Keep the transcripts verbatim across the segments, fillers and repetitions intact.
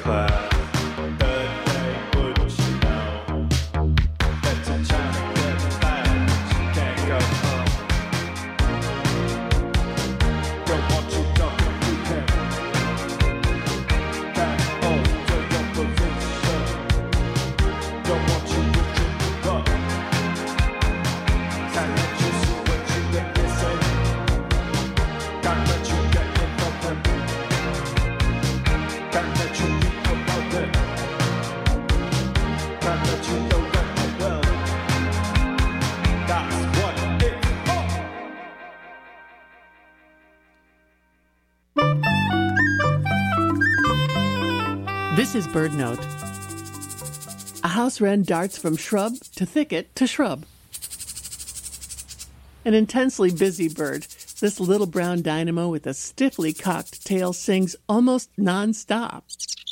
This is Bird Note. A house wren darts from shrub to thicket to shrub. An intensely busy bird, this little brown dynamo with a stiffly cocked tail sings almost non-stop.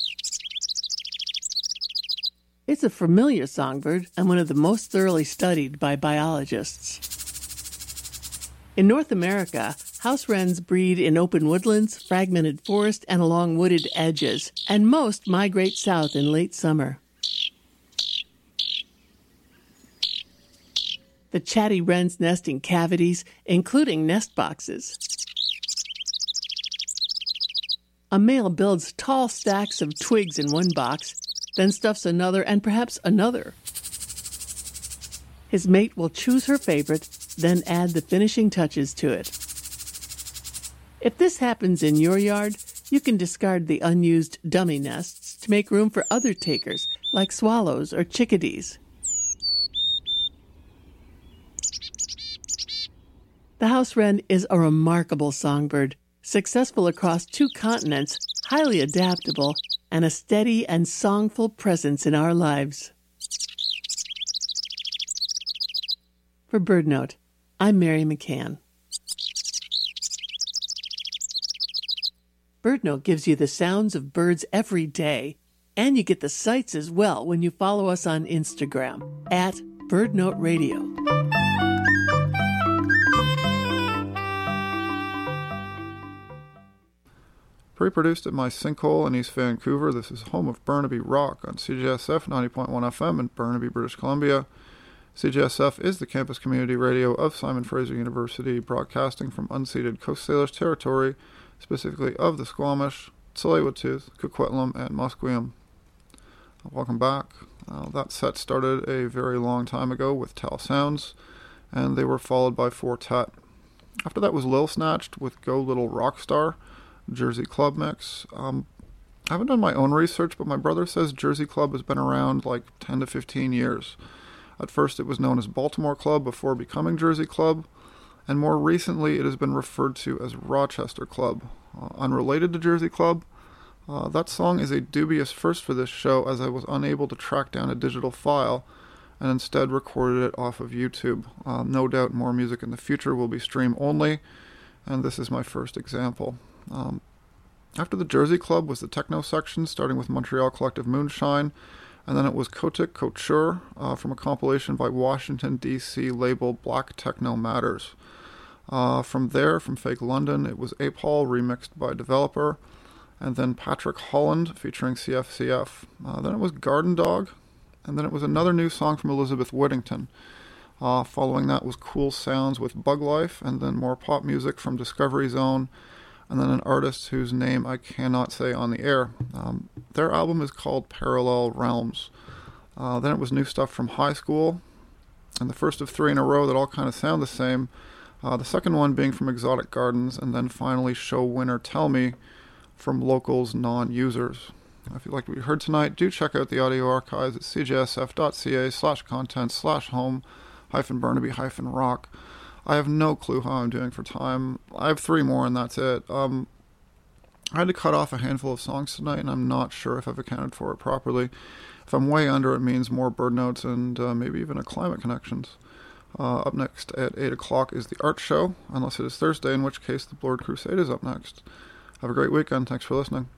It's a familiar songbird and one of the most thoroughly studied by biologists. In North America, house wrens breed in open woodlands, fragmented forest, and along wooded edges, and most migrate south in late summer. The chatty wrens nest in cavities, including nest boxes. A male builds tall stacks of twigs in one box, then stuffs another and perhaps another. His mate will choose her favorite, then add the finishing touches to it. If this happens in your yard, you can discard the unused dummy nests to make room for other takers, like swallows or chickadees. The house wren is a remarkable songbird, successful across two continents, highly adaptable, and a steady and songful presence in our lives. For Bird Note, I'm Mary McCann. Bird Note gives you the sounds of birds every day, and you get the sights as well when you follow us on Instagram, at Bird Note Radio. Pre-produced at my sinkhole in East Vancouver, this is home of Burnaby Rock on C J S F ninety point one F M in Burnaby, British Columbia. C J S F is the campus community radio of Simon Fraser University, broadcasting from unceded Coast Salish territory, specifically of the Squamish, Tsleil-Waututh, Coquitlam, and Musqueam. Welcome back. Uh, that set started a very long time ago with Tal Sounds, and they were followed by Fortet. After that was Lil Snatched with Go Little Rockstar, Jersey Club mix. Um, I haven't done my own research, but my brother says Jersey Club has been around like ten to fifteen years. At first it was known as Baltimore Club before becoming Jersey Club, and more recently it has been referred to as Rochester Club. Uh, unrelated to Jersey Club, uh, that song is a dubious first for this show, as I was unable to track down a digital file and instead recorded it off of YouTube. Uh, no doubt more music in the future will be stream only, and this is my first example. Um, after the Jersey Club was the techno section, starting with Montreal collective Moonshine, and then it was Kotik Couture uh, from a compilation by Washington, D C label Black Techno Matters. Uh, from there, from Fake London, it was Apol remixed by Developer, and then Patrick Holland featuring C F C F. Uh, then it was Garden Dog, and then it was another new song from Elizabeth Whittington. Uh, following that was Cool Sounds with Bug Life, and then more pop music from Discovery Zone, and then an artist whose name I cannot say on the air. Um, their album is called Parallel Realms. Uh, then it was new stuff from High School, and the first of three in a row that all kind of sound the same. Uh, the second one being from Exotic Gardens, and then finally Show Winner Tell Me from Locals Non-Users. If you like what you heard tonight, do check out the audio archives at cjsf.ca slash content slash home hyphen Burnaby hyphen rock. I have no clue how I'm doing for time. I have three more and that's it. Um, I had to cut off a handful of songs tonight, and I'm not sure if I've accounted for it properly. If I'm way under, it means more bird notes and uh, maybe even a climate connections. Uh, up next at eight o'clock is the art show, unless it is Thursday, in which case the Blurred Crusade is up next. Have a great weekend. Thanks for listening.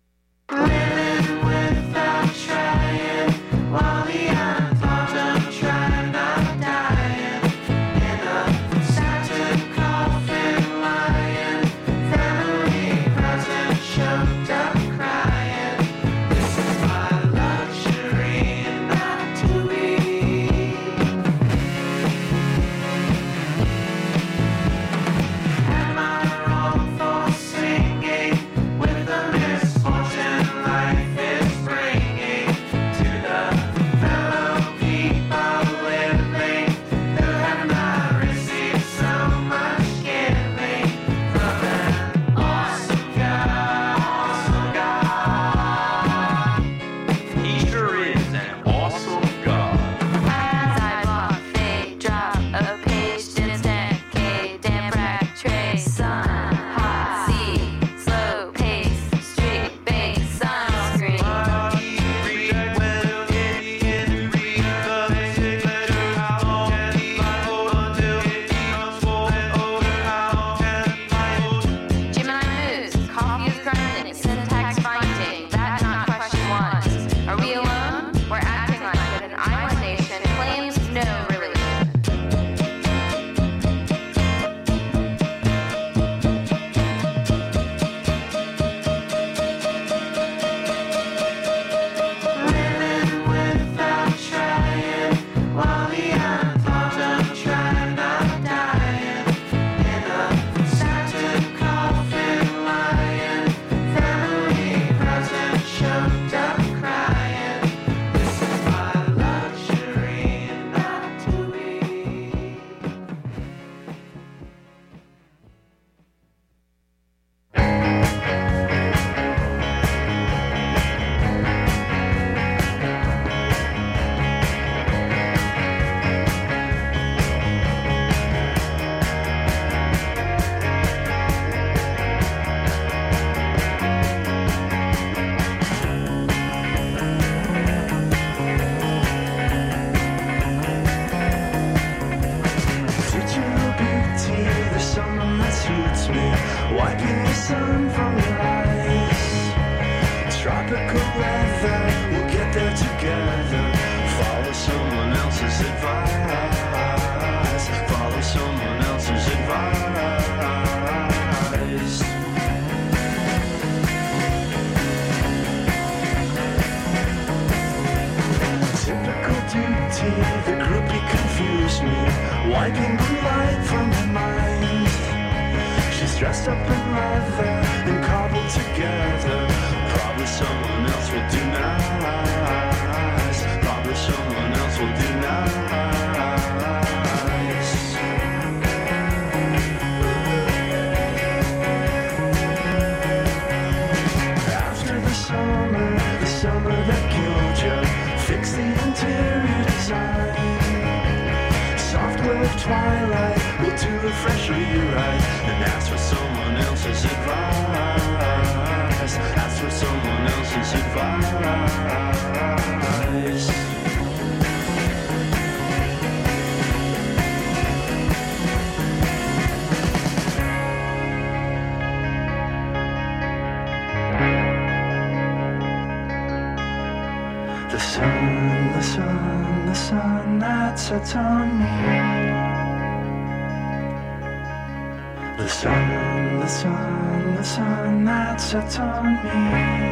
Living without trying, while the anthem trying not dying, in a Santa coffin lying, family present choked up crying. wiping blue light from her mind. She's dressed up in leather and cobbled together. Probably someone else will do nice. Probably someone else will do nice. After the summer, the summer that killed you, fix the interior design. Soft glow of twilight will to refresh or rewrite, and ask for someone else's advice. Ask for someone else's advice. The sun, the sun, the sun that sets on me. The sun, the sun, the sun that sets on me.